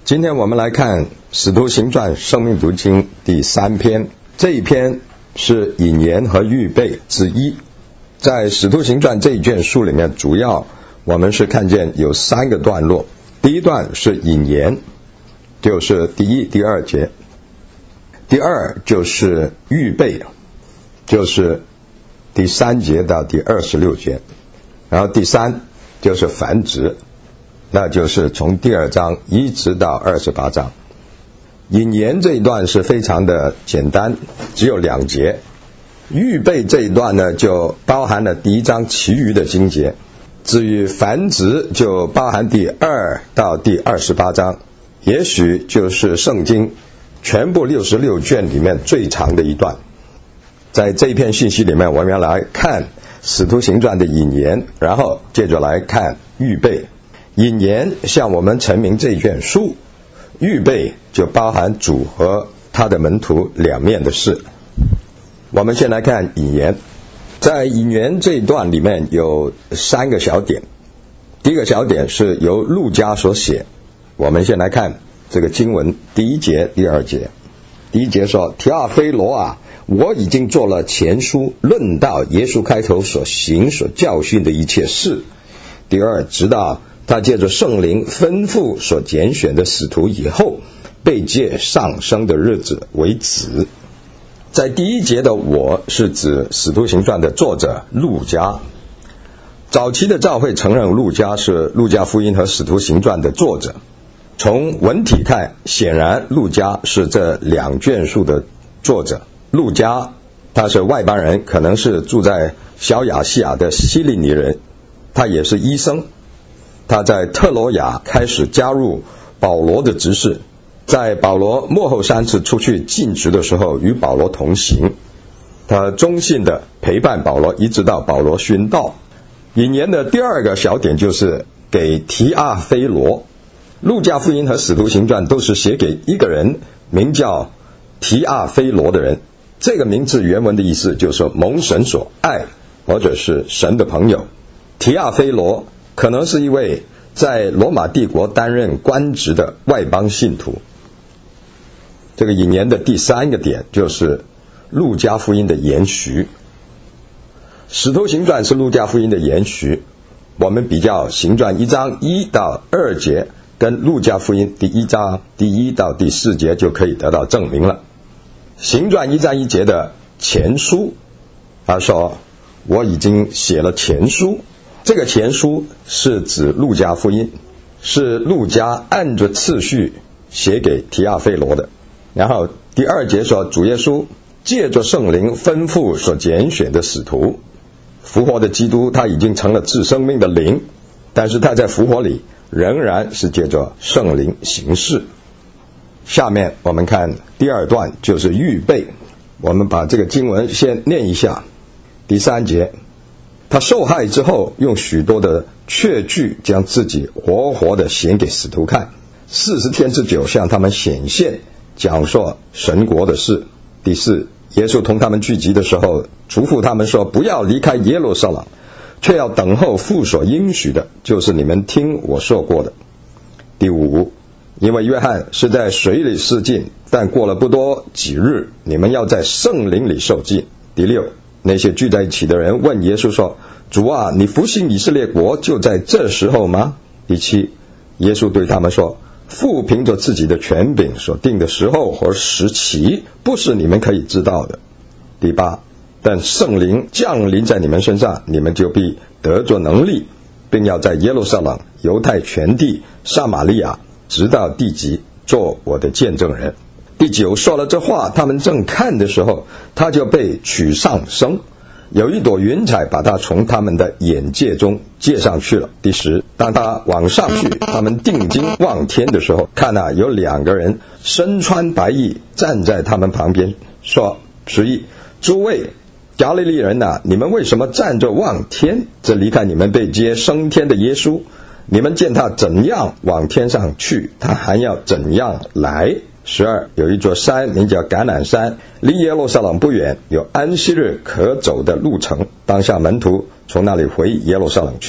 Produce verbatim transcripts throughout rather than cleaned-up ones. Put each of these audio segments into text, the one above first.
今天我们来看《使徒行传》生命读经第三篇，这一篇是引言和预备之一。在《使徒行传》这一卷书里面，主要我们是看见有三个段落。第一段是引言，就是第一、第二节；第二就是预备，就是第三节到第二十六节；然后第三就是繁殖，那就是从第二章一直到二十八章。引言这一段是非常的简单，只有两节。预备这一段呢，就包含了第一章其余的经节。至于繁殖，就包含第二到第二十八章，也许就是圣经全部六十六卷里面最长的一段。在这一篇信息里面，我们要来看使徒行传的引言，然后接着来看预备。引言向我们陈明这一卷书，预备就包含主和他的门徒两面的事。我们先来看引言。在引言这一段里面有三个小点。第一个小点是由路加所写，我们先来看这个经文第一节、第二节。第一节说：提阿非罗啊，我已经做了前书，论到耶稣开头所行所教训的一切事。第二，直到他借着圣灵吩咐所拣选的使徒以后，被借上升的日子为止。在第一节的我是指使徒行传的作者路加。早期的教会承认路加是路加福音和使徒行传的作者。从文体看，显然路加是这两卷书的作者。路加他是外邦人，可能是住在小亚细亚的希利尼人，他也是医生。他在特罗亚开始加入保罗的执事，在保罗末后三次出去尽职的时候与保罗同行，他忠心的陪伴保罗一直到保罗殉道。引言的第二个小点就是给提阿非罗。路加福音和使徒行传都是写给一个人名叫提阿非罗的人，这个名字原文的意思就是说蒙神所爱，或者是神的朋友。提阿非罗可能是一位在罗马帝国担任官职的外邦信徒。这个引言的第三个点就是路加福音的延续。使徒行传是路加福音的延续，我们比较行传一章一到二节跟路加福音第一章第一到第四节就可以得到证明了。行传一章一节的前书，他说我已经写了前书，这个前书是指路加福音，是路加按着次序写给提阿非罗的。然后第二节说，主耶稣借着圣灵吩咐所拣选的使徒。复活的基督他已经成了赐生命的灵，但是他在复活里仍然是借着圣灵行事。下面我们看第二段，就是预备。我们把这个经文先念一下。第三节，他受害之后，用许多的确据将自己活活的显给使徒看，四十天之久向他们显现，讲说神国的事。第四，耶稣同他们聚集的时候，嘱咐他们说，不要离开耶路撒冷，却要等候父所应许的，就是你们听我说过的。第五，因为约翰是在水里施浸，但过了不多几日，你们要在圣灵里受浸。第六，那些聚在一起的人问耶稣说，主啊，你复兴以色列国就在这时候吗？第七，耶稣对他们说，父凭着自己的权柄所定的时候和时期，不是你们可以知道的。第八，但圣灵降临在你们身上，你们就必得着能力，并要在耶路撒冷、犹太全地、撒玛利亚，直到地极，做我的见证人。第九，说了这话，他们正看的时候，他就被取上升，有一朵云彩把他从他们的眼界中借上去了。第十，当他往上去，他们定睛望天的时候，看啊，有两个人身穿白衣站在他们旁边，说：十一，诸位加利利人啊，你们为什么站着望天？这离开你们被接升天的耶稣，你们见他怎样往天上去，他还要怎样来。十二，有一座山名叫橄榄山，离耶路撒冷不远，有安息日可走的路程，当下门徒从那里回耶路撒冷去。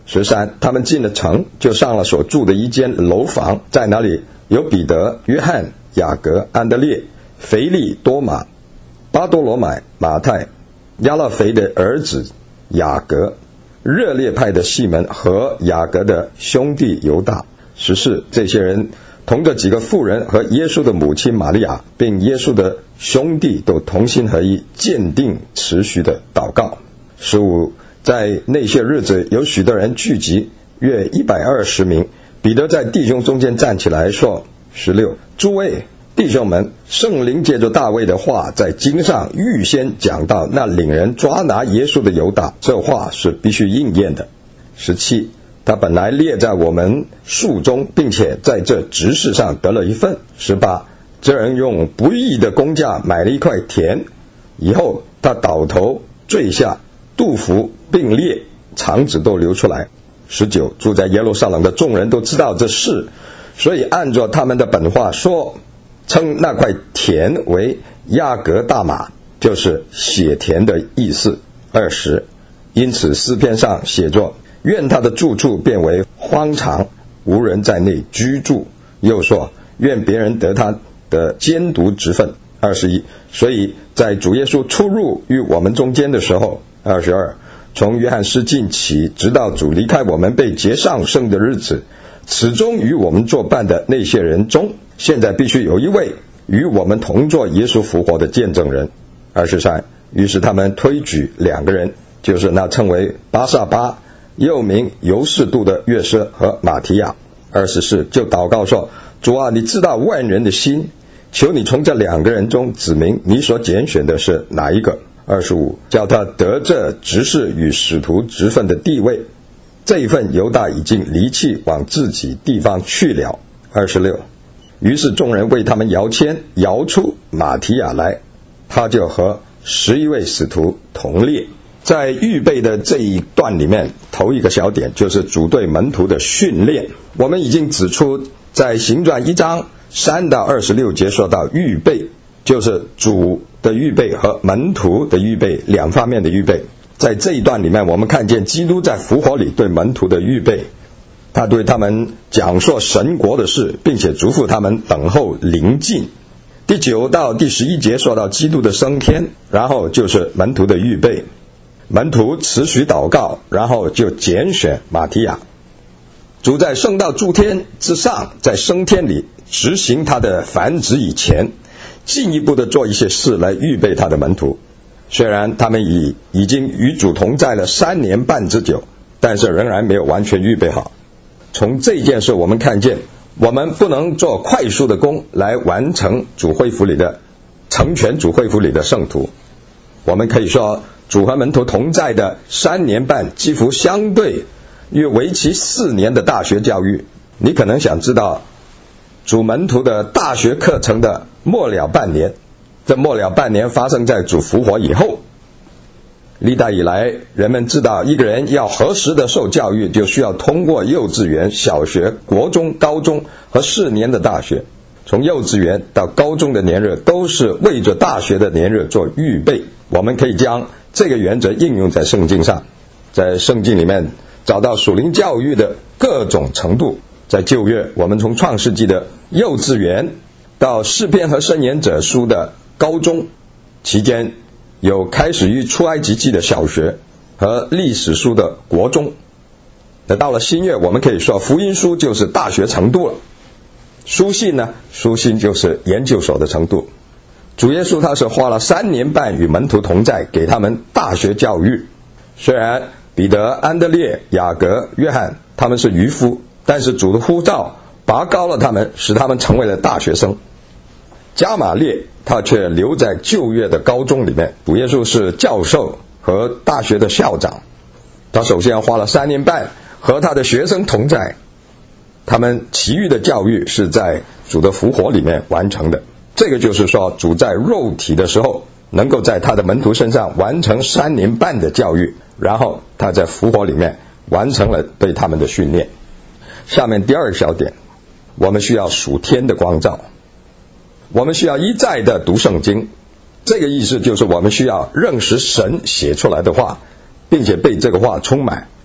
十三，他们进了城，就上了所住的一间楼房，在那里有彼得、约翰、雅各、安德烈、腓利、多马、巴多罗买、马太、亚勒腓的儿子雅各、热烈派的西门和雅各的兄弟犹大。十四，这些人同着几个妇人和耶稣的母亲玛利亚，并耶稣的兄弟都同心合意，坚定持续的祷告。十五，在那些日子有许多人聚集，约一百二十名。彼得在弟兄中间站起来说。十六，诸位弟兄们，圣灵借着大卫的话在经上预先讲到那领人抓拿耶稣的犹大，这话是必须应验的。十七，他本来列在我们数中，并且在这执事上得了一份。十八，这人用不义的工价买了一块田，以后他倒头坠下，肚腹并裂，肠子都流出来。十九，住在耶路撒冷的众人都知道这事，所以按照他们的本话说，称那块田为亚革大马，就是血田的意思。二十，因此诗篇上写作，愿他的住处变为荒场，无人在内居住。又说，愿别人得他的监督职分。二十一，所以在主耶稣出入于我们中间的时候。二十二，从约翰失禁起，直到主离开我们被接上升的日子，始终与我们作伴的那些人中，现在必须有一位与我们同作耶稣复活的见证人。二十三，于是他们推举两个人，就是那称为巴撒巴又名犹士度的约瑟和马提亚。二十四，就祷告说，主啊，你知道万人的心，求你从这两个人中指明你所拣选的是哪一个。二十五，叫他得这执事与使徒职分的地位。这一份犹大已经离弃，往自己地方去了。二十六，于是众人为他们摇签，摇出马提亚来，他就和十一位使徒同列。在预备的这一段里面，头一个小点就是主对门徒的训练。我们已经指出，在行传一章三到二十六节说到预备，就是主的预备和门徒的预备两方面的预备。在这一段里面，我们看见基督在复活里对门徒的预备，他对他们讲说神国的事，并且嘱咐他们等候临近。第九到第十一节说到基督的升天，然后就是门徒的预备。门徒持续祷告，然后就拣选马提亚。主在升到诸天之上，在升天里执行他的繁殖以前，进一步的做一些事来预备他的门徒。虽然他们已已经与主同在了三年半之久，但是仍然没有完全预备好。从这件事我们看见，我们不能做快速的工来完成主恢复里的成全主恢复里的圣徒。我们可以说，主和门徒同在的三年半几乎相对于为期四年的大学教育。你可能想知道主门徒的大学课程的末了半年，这末了半年发生在主复活以后。历代以来，人们知道一个人要合时的受教育，就需要通过幼稚园、小学、国中、高中和四年的大学。从幼稚园到高中的年日都是为着大学的年日做预备。我们可以将这个原则应用在圣经上，在圣经里面找到属灵教育的各种程度。在旧约，我们从创世纪的幼稚园到诗篇和箴言者书的高中，期间有开始于出埃及记的小学和历史书的国中。那到了新约，我们可以说福音书就是大学程度了。书信呢，书信就是研究所的程度。主耶稣他是花了三年半与门徒同在，给他们大学教育。虽然彼得、安德烈、雅各、约翰他们是渔夫，但是主的呼召拔高了他们，使他们成为了大学生。加马列他却留在旧约的高中里面。主耶稣是教授和大学的校长，他首先花了三年半和他的学生同在，他们其余的教育是在主的复活里面完成的。这个就是说，主在肉体的时候能够在他的门徒身上完成三年半的教育，然后他在复活里面完成了对他们的训练。下面第二小点，我们需要属天的光照，我们需要一再的读圣经。这个意思就是我们需要认识神写出来的话，并且被这个话充满，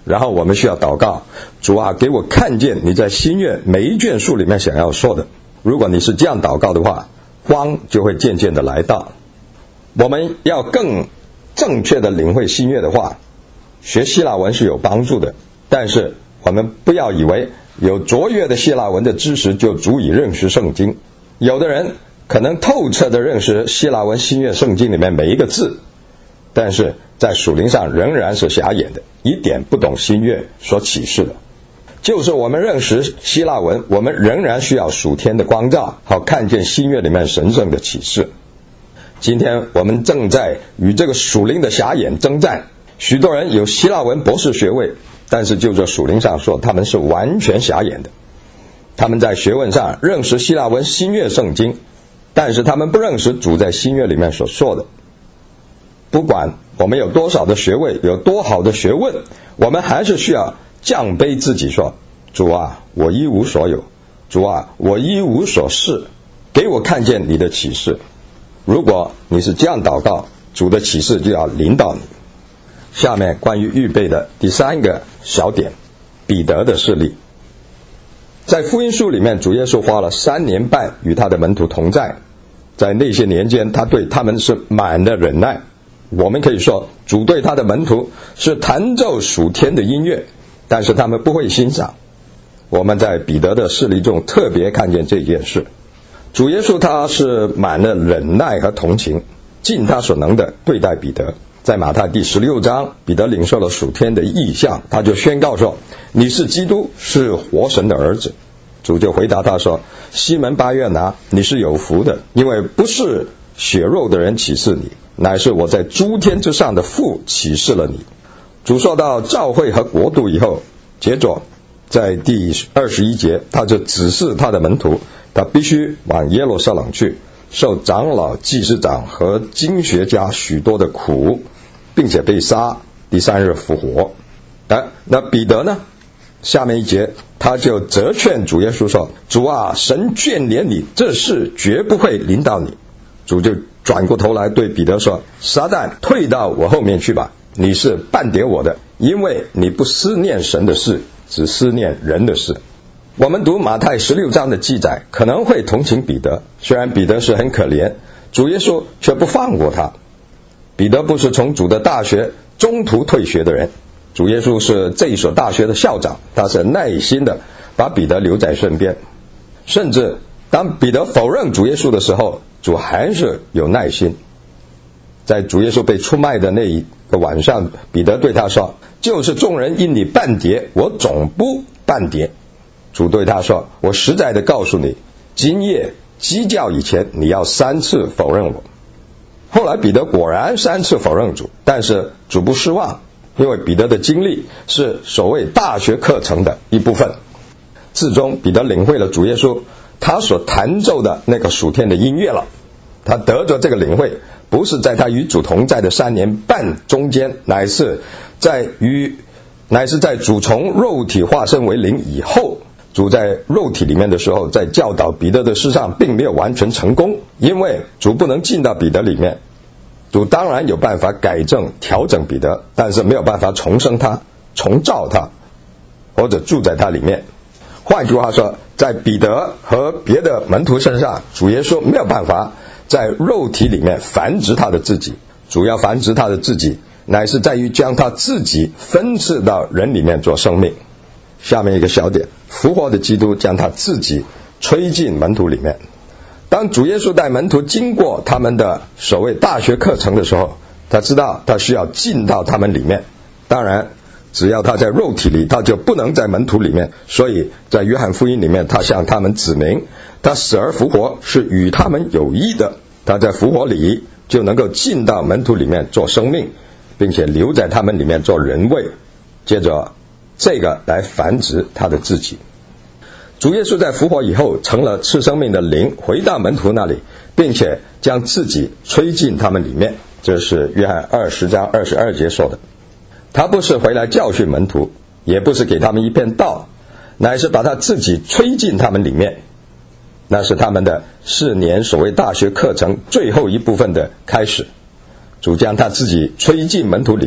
然后我们需要祷告，主啊，给我看见你在新约每一卷书里面想要说的。如果你是这样祷告的话，光就会渐渐的来到。我们要更正确的领会新约的话，学希腊文是有帮助的，但是我们不要以为有卓越的希腊文的知识就足以认识圣经。有的人可能透彻的认识希腊文新约圣经里面每一个字，但是在属灵上仍然是瞎眼的，一点不懂新约所启示的。就是我们认识希腊文，我们仍然需要属天的光照，好看见新约里面神圣的启示。今天我们正在与这个属灵的瞎眼征战，许多人有希腊文博士学位，但是就这属灵上说，他们是完全瞎眼的。他们在学问上认识希腊文新约圣经，但是他们不认识主在新约里面所说的。不管我们有多少的学位，有多好的学问，我们还是需要降卑自己说，主啊，我一无所有，主啊，我一无所事，给我看见你的启示。如果你是这样祷告，主的启示就要临到你。下面关于预备的第三个小点，彼得的事例。在福音书里面，主耶稣花了三年半与他的门徒同在，在那些年间，他对他们是满了忍耐。我们可以说，主对他的门徒是弹奏属天的音乐，但是他们不会欣赏。我们在彼得的事例中特别看见这件事。主耶稣他是满了忍耐和同情，尽他所能的对待彼得。在马太第十六章，彼得领受了属天的异象，他就宣告说，你是基督，是活神的儿子。主就回答他说，西门巴约拿，你是有福的，因为不是血肉的人启示你，乃是我在诸天之上的父启示了你。主说到教会和国度以后，接着在第二十一节，他就指示他的门徒，他必须往耶路撒冷去，受长老、祭司长和经学家许多的苦，并且被杀，第三日复活。啊、那彼得呢？下面一节他就责劝主耶稣说，主啊，神眷怜你，这事绝不会临到你。主就转过头来对彼得说，撒旦，退到我后面去吧，你是半点我的，因为你不思念神的事，只思念人的事。我们读马太十六章的记载，可能会同情彼得，虽然彼得是很可怜，主耶稣却不放过他。彼得不是从主的大学中途退学的人，主耶稣是这一所大学的校长，他是耐心的把彼得留在身边，甚至当彼得否认主耶稣的时候，主还是有耐心。在主耶稣被出卖的那一个晚上，彼得对他说，就是众人因你半跌，我总不半跌。主对他说，我实在的告诉你，今夜鸡叫以前，你要三次否认我。后来彼得果然三次否认主，但是主不失望，因为彼得的经历是所谓大学课程的一部分。至终彼得领会了主耶稣他所弹奏的那个属天的音乐了。他得着这个领会，不是在他与主同在的三年半中间，乃是在与乃是在主从肉体化身为灵以后。主在肉体里面的时候，在教导彼得的事上并没有完全成功，因为主不能进到彼得里面。主当然有办法改正调整彼得，但是没有办法重生他、重造他，或者住在他里面。换句话说，在彼得和别的门徒身上，主耶稣没有办法在肉体里面繁殖他的自己，主要繁殖他的自己，乃是在于将他自己分赐到人里面做生命。下面一个小点，复活的基督将他自己吹进门徒里面。当主耶稣带门徒经过他们的所谓大学课程的时候，他知道他需要进到他们里面。当然只要他在肉体里，他就不能在门徒里面，所以在约翰福音里面，他向他们指明他死而复活是与他们有益的，他在复活里就能够进到门徒里面做生命，并且留在他们里面做人位，接着这个来繁殖他的自己。主耶稣在复活以后成了赐生命的灵，回到门徒那里，并且将自己吹进他们里面，这是约翰二十章二十二节说的。他不是回来教训门徒，也不是给他们一片道，乃是把他自己吹进他们里面。那是他们的四年所谓大学课程最后一部分的开始。主将他自己吹进门徒里面，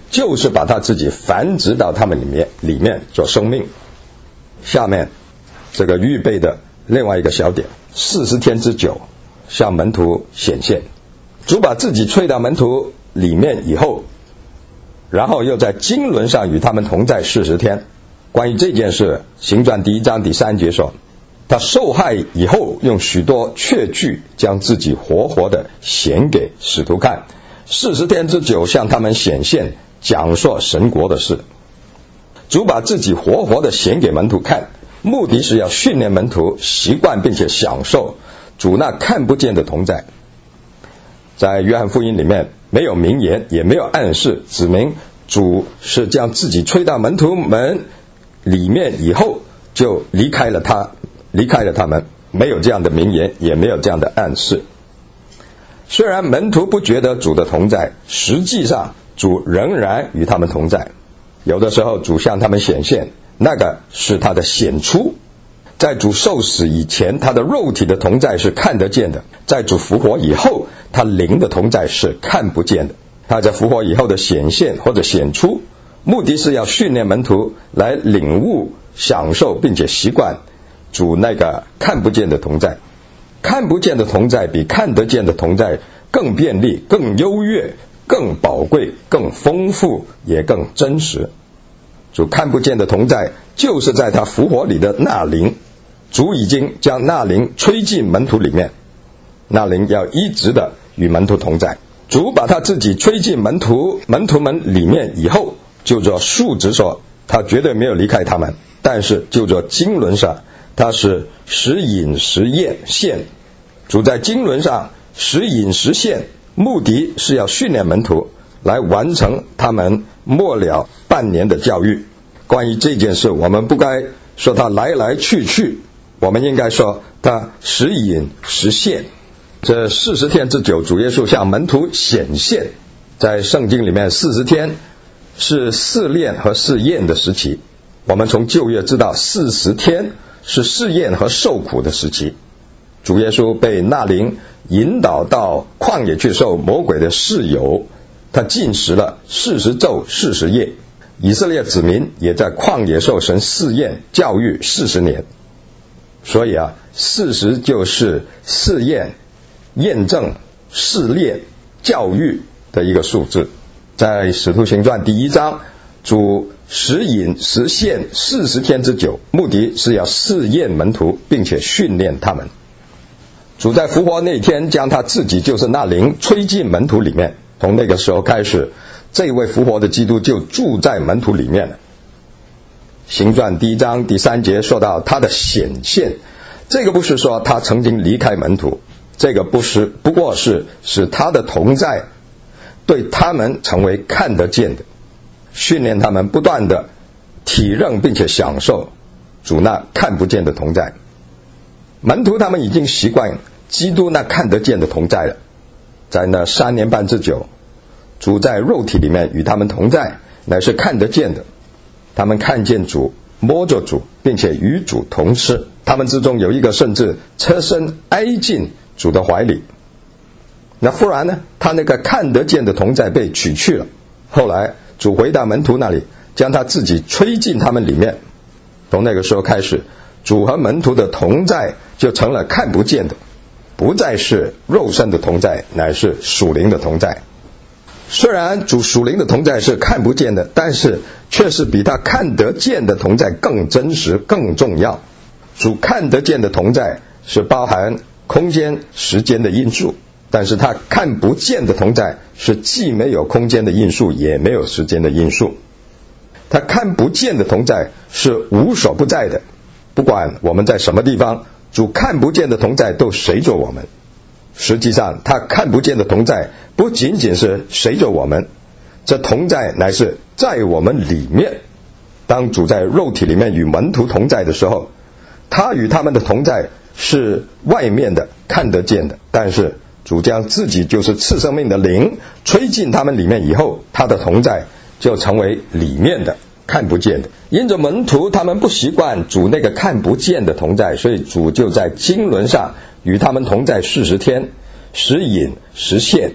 就是把他自己繁殖到他们里面里面做生命。下面这个预备的另外一个小点，四十天之久向门徒显现。主把自己吹到门徒里面以后，然后又在经纶上与他们同在四十天。关于这件事，行传第一章第三节说，他受害以后用许多确据将自己活活的显给使徒看，四十天之久向他们显现，讲说神国的事。主把自己活活的显给门徒看，目的是要训练门徒习惯并且享受主那看不见的同在。在约翰福音里面没有明言也没有暗示指明主是将自己吹到门徒们里面以后就离开了他离开了他们，没有这样的明言也没有这样的暗示。虽然门徒不觉得主的同在，实际上主仍然与他们同在。有的时候主向他们显现，那个是他的显出。在主受死以前，他的肉体的同在是看得见的；在主复活以后，他灵的同在是看不见的。他在复活以后的显现或者显出，目的是要训练门徒来领悟、享受并且习惯主那个看不见的同在。看不见的同在比看得见的同在更便利、更优越、更宝贵、更丰富，也更真实。主看不见的同在就是在他复活里的那灵，主已经将那灵吹进门徒里面，那灵要一直的与门徒同在。主把他自己吹进门徒门徒们里面以后，就做数值说他绝对没有离开他们，但是就做经纶上他是时隐时现。主在经纶上时隐时现，目的是要训练门徒来完成他们末了半年的教育。关于这件事，我们不该说他来来去去，我们应该说他时隐时现。这四十天之久，主耶稣向门徒显现。在圣经里面，四十天是试炼和试验的时期。我们从旧约知道，四十天是试验和受苦的时期。主耶稣被那灵引导到旷野去受魔鬼的试诱，他禁食了四十昼四十夜。以色列子民也在旷野受神试验教育四十年。所以啊，四十就是试验、验证、试炼、教育的一个数字。在使徒行传第一章，主时隐时现四十天之久，目的是要试验门徒并且训练他们。主在复活那天将他自己就是那灵吹进门徒里面，从那个时候开始，这位复活的基督就住在门徒里面了。行传第一章第三节说到他的显现，这个不是说他曾经离开门徒，这个不是不过是使他的同在对他们成为看得见的，训练他们不断的体认并且享受主那看不见的同在。门徒他们已经习惯基督那看得见的同在了。在那三年半之久，主在肉体里面与他们同在，乃是看得见的。他们看见主，摸着主，并且与主同吃。他们之中有一个甚至侧身挨进主的怀里。那忽然呢，他那个看得见的同在被取去了。后来主回到门徒那里，将他自己吹进他们里面。从那个时候开始，主和门徒的同在就成了看不见的，不再是肉身的同在，乃是属灵的同在。虽然主属灵的同在是看不见的，但是却是比他看得见的同在更真实更重要。主看得见的同在是包含空间时间的因素，但是他看不见的同在是既没有空间的因素也没有时间的因素。他看不见的同在是无所不在的，不管我们在什么地方，主看不见的同在都随着我们。实际上他看不见的同在不仅仅是随着我们，这同在乃是在我们里面。当主在肉体里面与门徒同在的时候，他与他们的同在是外面的看得见的，但是主将自己就是赐生命的灵吹进他们里面以后，他的同在就成为里面的看不见的。因着门徒他们不习惯主那个看不见的同在，所以主就在经纶上与他们同在四十天，时隐时现。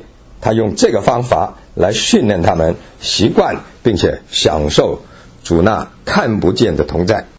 他用这个方法来训练他们习惯并且享受主那看不见的同在。